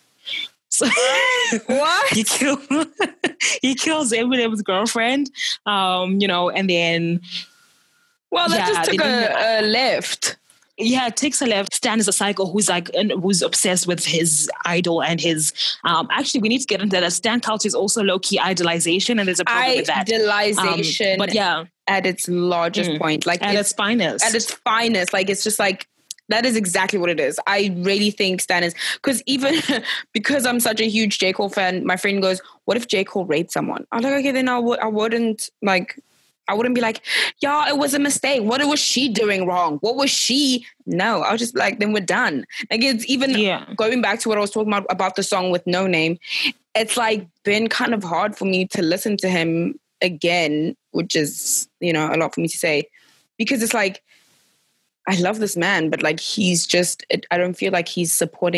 So what? he, kill, he kills Eminem's girlfriend, um, you know, and then... Well, that yeah, just took a, a left. Yeah, it takes a left. Stan is a psycho who's like who's obsessed with his idol and his. Um, actually, we need to get into that. Stan culture is also low key idolization, and there's a problem with that. Idolization, um, but yeah, at its largest mm. point, like at its, its finest, at its finest, like it's just like that is exactly what it is. I really think Stan is because even because I'm such a huge J. Cole fan. My friend goes, "What if J. Cole raped someone?" I'm like, okay, then I would I wouldn't like. I wouldn't be like, y'all, it was a mistake. What was she doing wrong? What was she? No, I was just like, then we're done. Like it's even yeah. going back to what I was talking about, about the song with No Name. It's like been kind of hard for me to listen to him again, which is, you know, a lot for me to say because it's like, I love this man, but like, he's just, it, I don't feel like he's supporting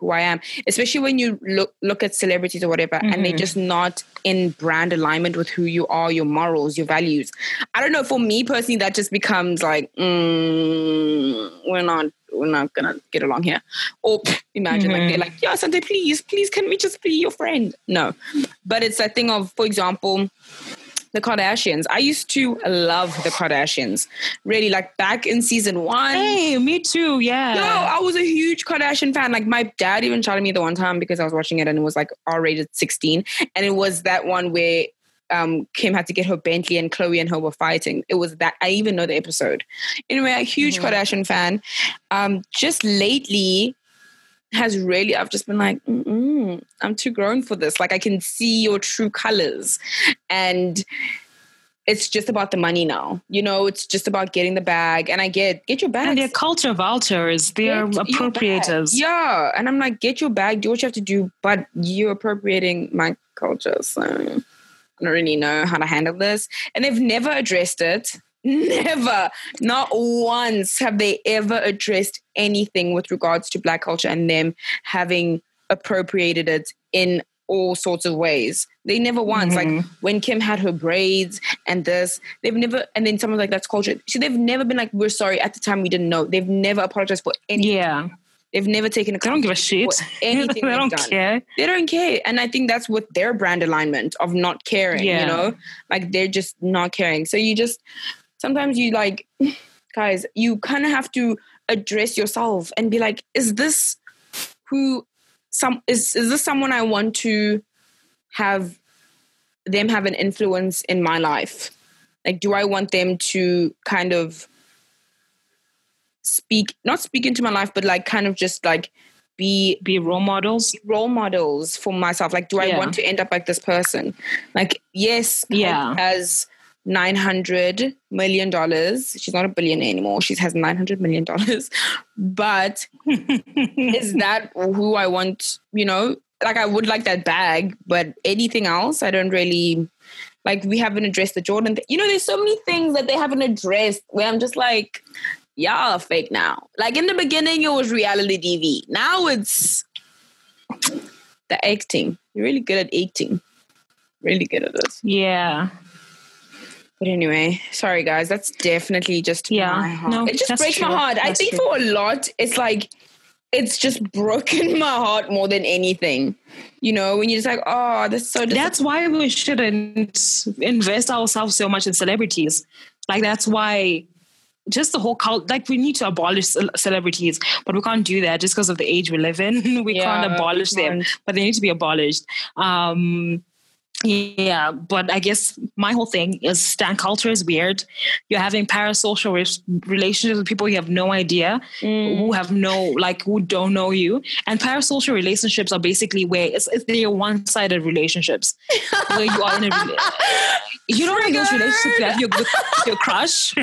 who I am, especially when you look look at celebrities or whatever, mm-hmm. and they're just not in brand alignment with who you are, your morals, your values. I don't know. For me personally, that just becomes like, mm, we're not, we're not gonna get along here. Or imagine mm-hmm. like they're like, yeah, Sante, please, please, can we just be your friend? No, but it's a thing of, for example, the Kardashians. I used to love the Kardashians. Really, like back in season one. Hey, me too, yeah. Yo, I was a huge Kardashian fan. Like my dad even shouted me the one time because I was watching it and it was like R-rated sixteen. And it was that one where um, Kim had to get her Bentley and Khloe and her were fighting. It was that. I even know the episode. Anyway, a huge mm-hmm. Kardashian fan. Um, just lately has really, I've just been like, Mm-mm, I'm too grown for this. Like I can see your true colors, and it's just about the money now. You know, it's just about getting the bag. And I get, get your bag. And they're culture vultures. They're appropriators. Yeah. And I'm like, get your bag, do what you have to do, but you're appropriating my culture. So I don't really know how to handle this. And they've never addressed it. Never, not once have they ever addressed anything with regards to Black culture and them having appropriated it in all sorts of ways. They never once. Mm-hmm. Like when Kim had her braids and this, they've never, and then someone's like, that's culture. So they've never been like, we're sorry, at the time we didn't know. They've never apologized for anything. Yeah. They've never taken a They don't give a shit. Anything they don't done. care. They don't care. And I think that's with their brand alignment of not caring, yeah. you know? Like they're just not caring. So you just, sometimes you like, guys, you kind of have to address yourself and be like, is this who, some is, is this someone I want to have them have an influence in my life? Like, do I want them to kind of speak, not speak into my life, but like kind of just like be be role models role models for myself? Like, do I yeah. want to end up like this person? Like, yes, yeah, as nine hundred million dollars. She's not a billionaire anymore. She has nine hundred million dollars. But is that who I want, you know? Like, I would like that bag, but anything else, I don't really, like, we haven't addressed the Jordan thing. You know, there's so many things that they haven't addressed where I'm just like, y'all are fake now. Like, in the beginning, it was reality T V. Now it's the acting. You're really good at acting. Really good at this. Yeah. But anyway, sorry guys, that's definitely just yeah. my heart. No, it just breaks true. my heart. That's I think true. for a lot, it's like, it's just broken my heart more than anything. You know, when you're just like, oh, that's so... That's why we shouldn't invest ourselves so much in celebrities. Like, that's why just the whole cult, like, we need to abolish celebrities, but we can't do that just because of the age we live in. We yeah, can't abolish them, but they need to be abolished. Um... Yeah, but I guess my whole thing is stan culture is weird. You're having parasocial re- relationships with people you have no idea, mm. who have no, like, who don't know you. And parasocial relationships are basically where it's, it's they're one-sided relationships. Where you are in a relationship. You know, like those relationships you have your, with your crush?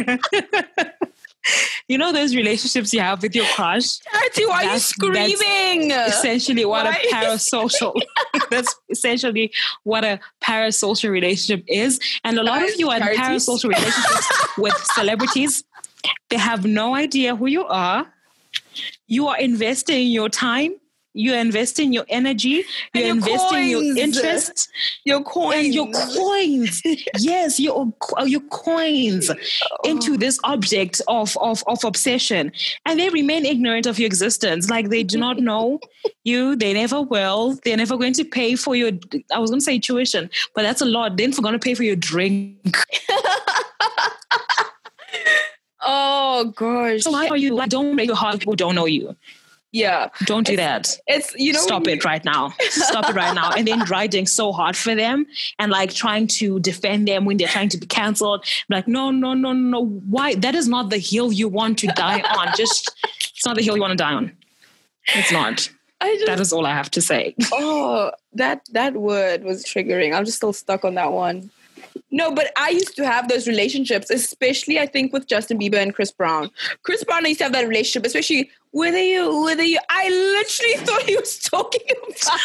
You know those relationships you have with your crush? Charity, why are you screaming? That's essentially what why? a parasocial... That's essentially what a parasocial relationship is. And a lot of you are in parasocial relationships with celebrities. They have no idea who you are. You are investing your time. You're investing your energy. You're your investing coins. your interest. Your coins. And your coins. Yes, your, your coins into this object of, of, of obsession. And they remain ignorant of your existence. Like, they do not know you. They never will. They're never going to pay for your, I was going to say tuition, but that's a lot. They're never going to pay for your drink. Oh, gosh. So why are you, like, don't break your heart if people don't know you. Yeah. Don't do it's, that. It's, you know, stop it right now. Stop it right now. And then riding so hard for them and like trying to defend them when they're trying to be canceled. Like, no, no, no, no. Why? That is not the hill you want to die on. Just, it's not the hill you want to die on. It's not. I just, that is all I have to say. Oh, that, that word was triggering. I'm just still stuck on that one. No, but I used to have those relationships, especially I think with Justin Bieber and Chris Brown. Chris Brown, I used to have that relationship, especially whether you, whether you, I literally thought he was talking about.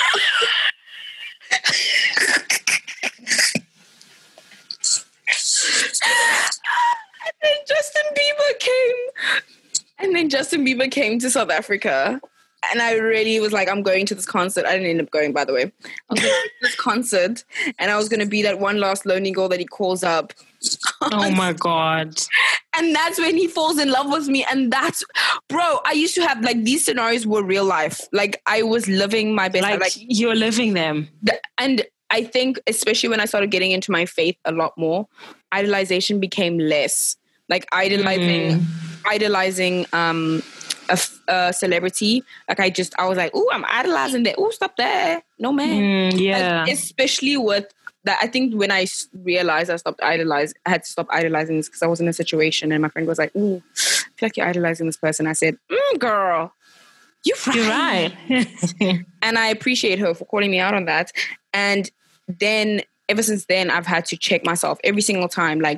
And then Justin Bieber came, and then Justin Bieber came to South Africa. And I really was like, I'm going to this concert. I didn't end up going, by the way. I was going to this concert, and I was going to be that one last lonely girl that he calls up. Oh my God. And that's when he falls in love with me. And that's, bro, I used to have, like, these scenarios were real life. Like, I was living my best Like, life. Like, you're living them. The, and I think, especially when I started getting into my faith a lot more, idolization became less. Like, idolizing, mm. idolizing, um, a, a celebrity, like I just I was like, oh, I'm idolizing that. Oh, stop there. No, man. Mm, yeah. Like, especially with that, I think when I realized I stopped idolizing, I had to stop idolizing this because I was in a situation and my friend was like, oh, I feel like you're idolizing this person. I said, mm, girl, you're right. You're right. And I appreciate her for calling me out on that. And then ever since then, I've had to check myself every single time. Like,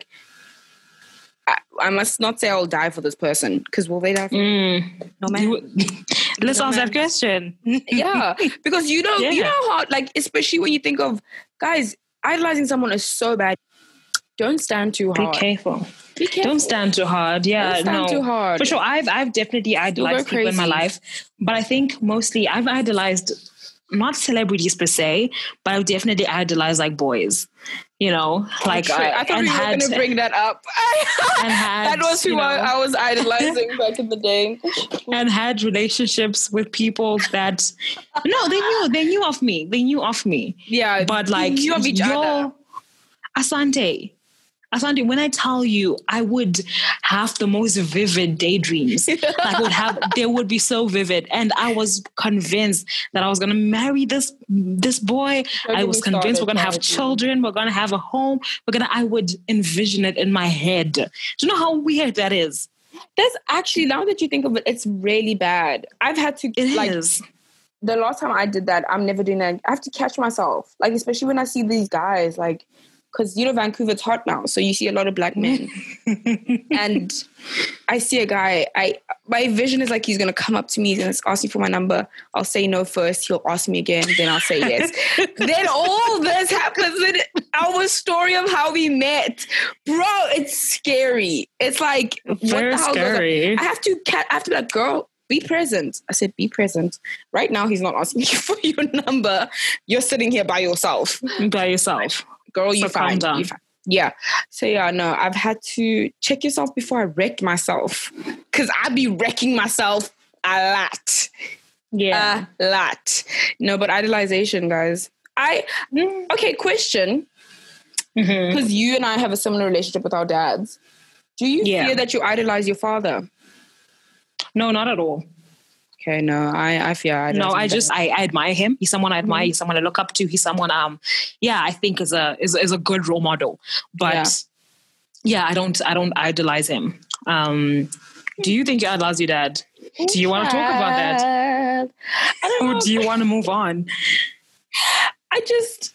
I, I must not say I'll die for this person, because will they die for me? Mm. No, man. You, let's no, ask man. that question. Yeah, because you know, yeah. you know how, like, especially when you think of, guys, idolizing someone is so bad. Don't stand too hard. Be careful. Be careful. Don't stand too hard. Yeah, Don't stand no. too hard. For sure, I've I've definitely idolized people in my life, but I think mostly I've idolized not celebrities per se, but I've definitely idolized like boys. You know, like oh, I, I thought we were going to bring that up. and had, that was who I, I was idolizing back in the day, and had relationships with people that no, they knew they knew of me. They knew of me. Yeah, but like knew of each other. Asante. Asante, when I tell you, I would have the most vivid daydreams. I would have, they would be so vivid. And I was convinced that I was going to marry this, this boy. I was convinced we're going to have children. We're going to have a home. We're going to, I would envision it in my head. Do you know how weird that is? That's actually, now that you think of it, it's really bad. I've had to, it like, is. The last time I did that, I'm never doing that. I have to catch myself. Like, especially when I see these guys, like, because, you know, Vancouver's hot now. So you see a lot of black men. And I see a guy, I my vision is like he's going to come up to me and ask me for my number. I'll say no first. He'll ask me again. Then I'll say yes. Then all this happens in our story of how we met. Bro, it's scary. It's like, very what the hell scary. goes on? I have to, I have to be like, girl, be present. I said, be present. Right now, he's not asking you for your number. You're sitting here by yourself. By yourself. Girl, you so fine. You fine. Yeah. So yeah, no, I've had to check yourself before I wreck myself, because I be wrecking myself a lot. Yeah. A lot. No, but idolization, guys. I, okay, question. Because mm-hmm. you and I have a similar relationship with our dads. Do you yeah. fear that you idolize your father? No, not at all. Okay, no, I, I fear I no, I just I, I admire him. He's someone I admire. Mm-hmm. He's someone I look up to. He's someone um, yeah, I think is a is is a good role model. But yeah, yeah I don't I don't idolize him. Um, do you think you idolize your dad? Do you want to talk about that? I don't know. Or do you want to move on? I just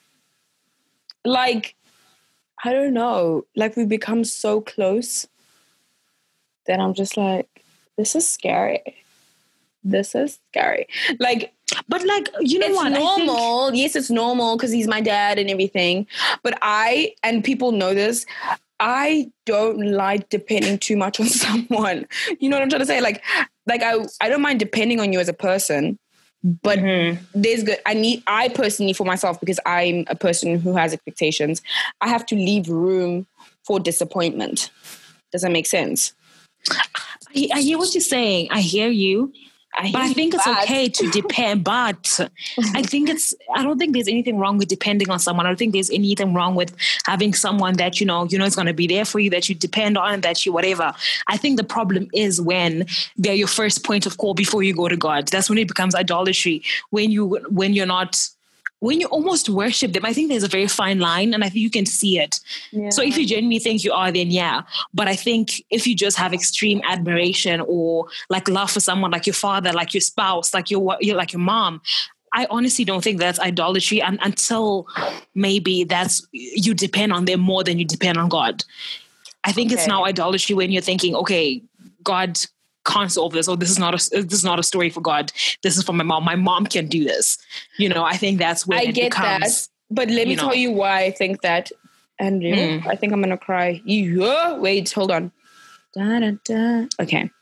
like I don't know. Like, we become so close that I'm just like, this is scary. This is scary. Like, but like, you know it's what? normal. I think... Yes, it's normal because he's my dad and everything. But I, and people know this, I don't like depending too much on someone. You know what I'm trying to say? Like, like I, I don't mind depending on you as a person, but mm-hmm. there's good. I need, I personally for myself, because I'm a person who has expectations, I have to leave room for disappointment. Does that make sense? I, I hear what you're saying. I hear you. I but I think it's bad. okay to depend. But I think it's, I don't think there's anything wrong with depending on someone. I don't think there's anything wrong with having someone that, you know, you know, is going to be there for you, that you depend on, that you, whatever. I think the problem is when they're your first point of call before you go to God. That's when it becomes idolatry. When you, when you're not, when you almost worship them. I think there's a very fine line, and I think you can see it. Yeah. So if you genuinely think you are, then yeah. But I think if you just have extreme admiration or like love for someone, like your father, like your spouse, like your, your like your mom, I honestly don't think that's idolatry, and until maybe that's you depend on them more than you depend on God. I think okay. It's now idolatry when you're thinking, okay, God can't solve this, or this is not a this is not a story for God. This is for my mom. My mom can do this. You know, I think that's when I it get becomes, that. But let me you know, tell you why I think that. And mm. I think I'm gonna cry. Yeah, wait, hold on. Da, da, da. Okay.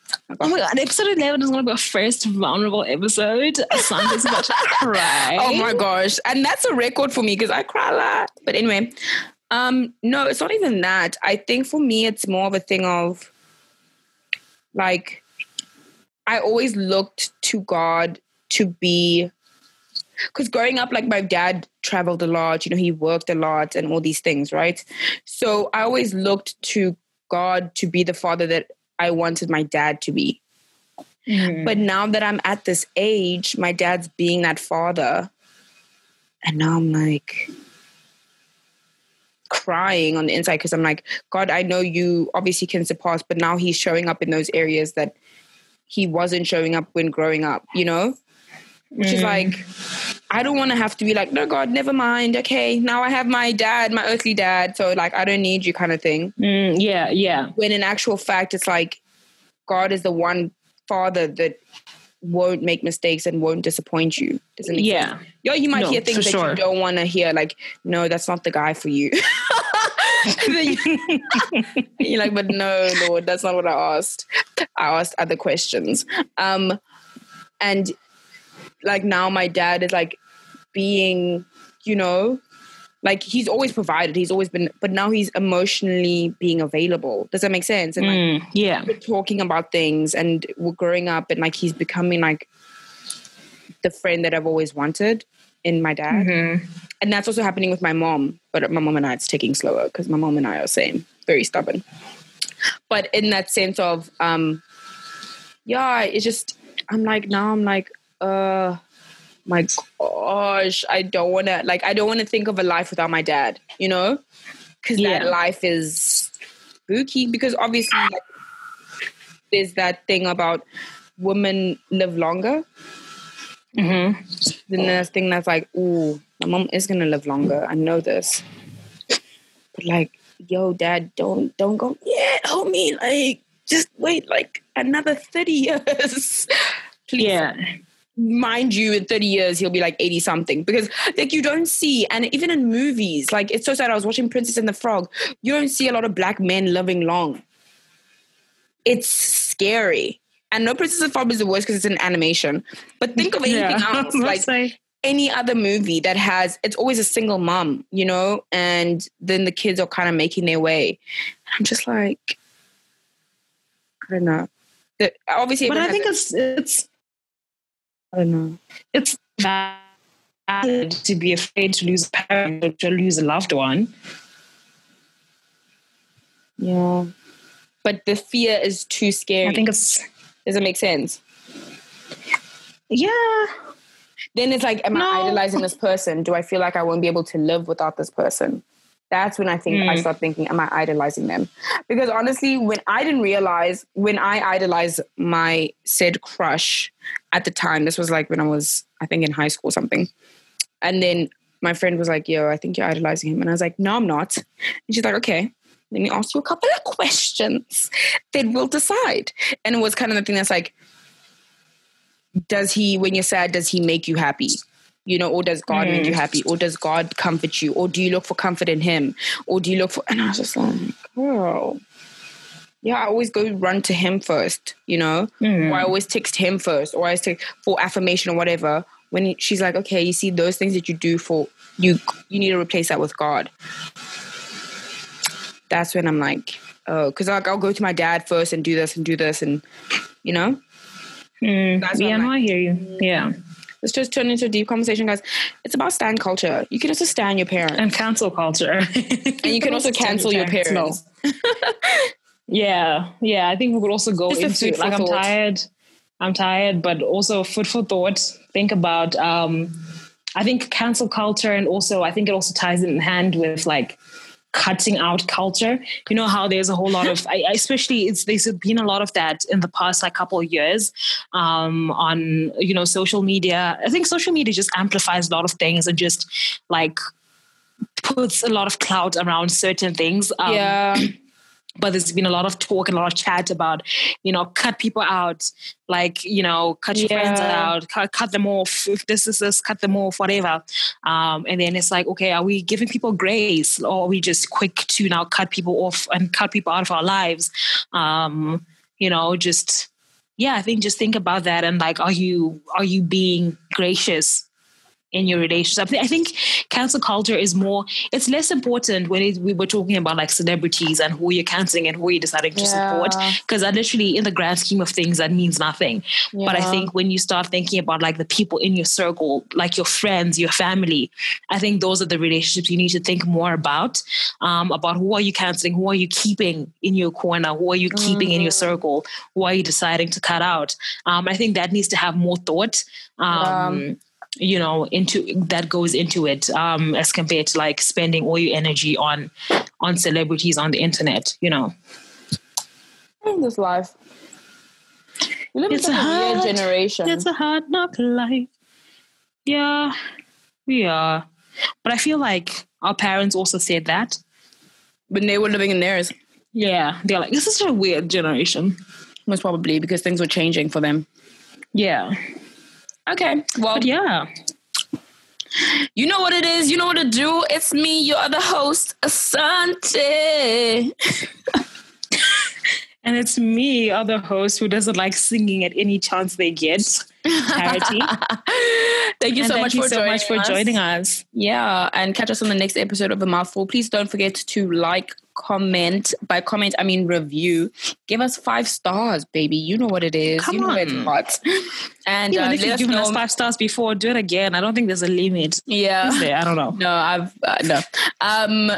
Oh my God, episode eleven is going to be our first vulnerable episode. Sandra's about to cry. Oh my gosh. And that's a record for me because I cry a lot. But anyway, um, no, it's not even that. I think for me, it's more of a thing of like, I always looked to God to be, because growing up, like my dad traveled a lot, you know, he worked a lot and all these things, right? So I always looked to God to be the father that I wanted my dad to be. Mm. But now that I'm at this age, my dad's being that father. And now I'm like crying on the inside because I'm like, God, I know you obviously can surpass, but now he's showing up in those areas that he wasn't showing up when growing up, you know? Which mm. is like, I don't want to have to be like, no, God, never mind. Okay, now I have my dad, my earthly dad. So like, I don't need you kind of thing. Mm, yeah, yeah. When in actual fact, it's like, God is the one father that won't make mistakes and won't disappoint you. Doesn't make yeah. sense? Yo, you might no, hear things that sure. you don't want to hear. Like, no, that's not the guy for you. You're like, but no, Lord, that's not what I asked. I asked other questions. Um, and like now my dad is like being, you know, like he's always provided. He's always been, but now he's emotionally being available. Does that make sense? And like, mm, yeah, we're talking about things and we're growing up and like he's becoming like the friend that I've always wanted in my dad. Mm-hmm. And that's also happening with my mom. But my mom and I, it's taking slower because my mom and I are same, very stubborn. But in that sense of, um, yeah, it's just, I'm like, now I'm like, uh, my gosh, I don't want to, like, I don't want to think of a life without my dad, you know? Because yeah. that life is spooky because obviously like, there's that thing about women live longer. Mm-hmm. Then there's thing that's like, ooh, my mom is going to live longer. I know this. But like, yo, dad, don't, don't go yet, homie. Like, just wait like another thirty years. Please. Yeah. Mind you, in thirty years, he'll be like eighty something because like you don't see, and even in movies, like it's so sad. I was watching Princess and the Frog. You don't see a lot of black men living long. It's scary. And no, Princess and the Frog is the worst because it's an animation. But think of anything yeah. else, like say. any other movie that has, it's always a single mom, you know, and then the kids are kind of making their way. I'm just like, I don't know. The, obviously, but I think it's it's. I don't know. It's bad to be afraid to lose a parent or to lose a loved one. Yeah. But the fear is too scary. I think it's... Does it make sense? Yeah. Then it's like, am no. I idolizing this person? Do I feel like I won't be able to live without this person? That's when I think mm. I start thinking, am I idolizing them? Because honestly, when I didn't realize, when I idolized my said crush at the time, this was like when I was, I think in high school or something. And then my friend was like, yo, I think you're idolizing him. And I was like, no, I'm not. And she's like, okay, let me ask you a couple of questions. Then we'll decide. And it was kind of the thing that's like, does he, when you're sad, does he make you happy? You know, or does God mm. make you happy? Or does God comfort you? Or do you look for comfort in him? Or do you look for... And I was just like, girl. Yeah, I always go run to him first, you know? Mm. Or I always text him first. Or I text for affirmation or whatever. When he, she's like, okay, you see those things that you do for... You you need to replace that with God. That's when I'm like, oh, because like, I'll go to my dad first and do this and do this and, you know? Mm. Yeah, no, like, I hear you. Yeah. Let's just turn into a deep conversation, guys. It's about stan culture. You can also stan your parents. And cancel culture. And you can also cancel your parents. yeah. Yeah. I think we could also go Just into, like, I'm thought. tired. I'm tired, but also food for thought. Think about, um, I think cancel culture, and also, I think it also ties in hand with, like, cutting out culture. You know how there's a whole lot of, I, especially it's, there's been a lot of that in the past like couple of years um, on, you know, social media. I think social media just amplifies a lot of things and just like puts a lot of clout around certain things. Um, yeah. But there's been a lot of talk and a lot of chat about, you know, cut people out, like, you know, cut your yeah. friends out, cut, cut them off. If this is this, cut them off, whatever. Um, and then it's like, okay, are we giving people grace, or are we just quick to now cut people off and cut people out of our lives? Um, you know, just yeah, I think just think about that and like, are you are you being gracious in your relationship? I think cancel culture is more, it's less important when it, we were talking about like celebrities and who you're canceling and who you're deciding to Yeah. support, because that literally in the grand scheme of things, that means nothing. Yeah. But I think when you start thinking about like the people in your circle, like your friends, your family, I think those are the relationships you need to think more about, um, about who are you canceling, who are you keeping in your corner, who are you keeping mm-hmm. in your circle, who are you deciding to cut out. Um, I think that needs to have more thought. Um, yeah. you know, into that goes into it, um, as compared to like spending all your energy on, on celebrities on the internet, you know. In this life, we live in such a hard generation. It's a hard knock life. Yeah, we are. But I feel like our parents also said that when they were living in theirs. Yeah, they're like, this is a weird generation. Most probably because things were changing for them. Yeah. Okay, well, but yeah. You know what it is. You know what to do. It's me, your other host, Asante. And it's me, other host, who doesn't like singing at any chance they get. Charity. Thank you and so, thank much, you for so much for us. joining us. Yeah, and catch us on the next episode of A Mouthful. Please don't forget to like, comment. By comment, I mean review. Give us five stars, baby. You know what it is. Come you know on. It's hot. And Even uh, if you've given us five stars before, do it again. I don't think there's a limit. Yeah. Is there? I don't know. No, I've uh, no. Um.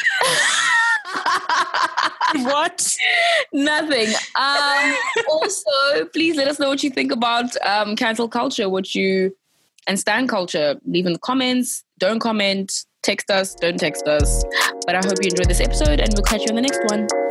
What? Nothing. Um, also, please let us know what you think about um, cancel culture, what you and stan culture. Leave in the comments. Don't comment. Text us. Don't text us. But I hope you enjoyed this episode, and we'll catch you on the next one.